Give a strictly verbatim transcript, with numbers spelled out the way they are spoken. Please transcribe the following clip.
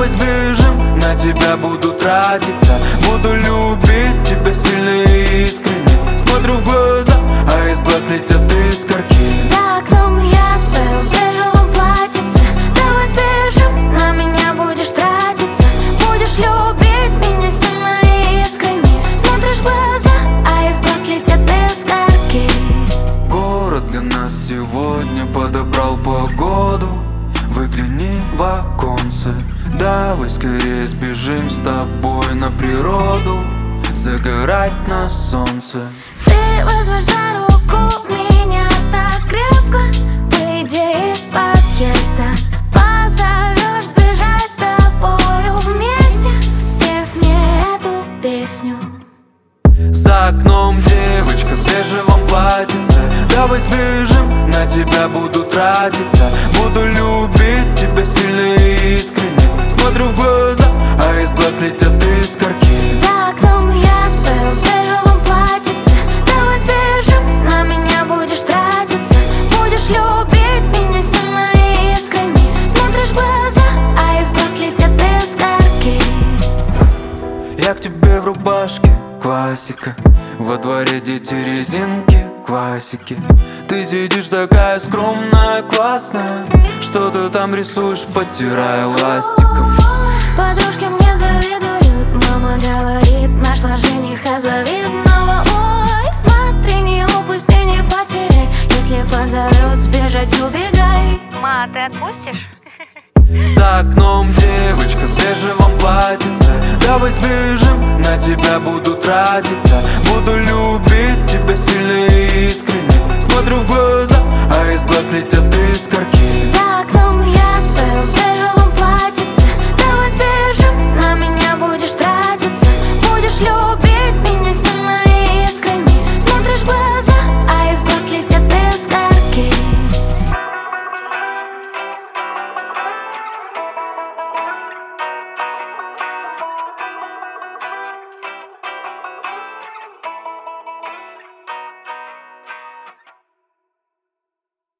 Давай сбежим, на тебя буду тратиться. Буду любить тебя сильно и искренне. Смотрю в глаза, а из глаз летят искорки. За окном я стою в бежевом платьице. Давай сбежим, на меня будешь тратиться. Будешь любить меня сильно и искренне. Смотришь в глаза, а из глаз летят искорки. Город для нас сегодня подобрал погоду. Выгляни в оконце. Давай скорее сбежим с тобой на природу, загорать на солнце. Ты возьмешь за руку меня так крепко, выйди из подъезда, позовешь сбежать с тобою вместе, спев мне эту песню. За окном девочка в бежевом платьице. Давай сбежим, на тебя буду тратиться. Буду любить тебя сильно и искренне. Смотрю в глаза, а из глаз летят искорки. За окном я стою в бежевом платьице. Давай сбежим, на меня будешь тратиться. Будешь любить меня сильно и искренне. Смотришь в глаза, а из глаз летят искорки. Я к тебе в рубашке, классика. Во дворе дети резинки, классики. Ты сидишь такая скромная, классная. Что ты там рисуешь, подтирая ластиком? Подружки мне завидуют. Мама говорит, нашла жениха завидного. Ой, смотри, не упусти, не потеряй. Если позовет сбежать, убегай. Ма, ты отпустишь? За окном девочка в бежевом платьице. Давай сбежим, на тебя буду тратиться. Буду любить тебя сильно и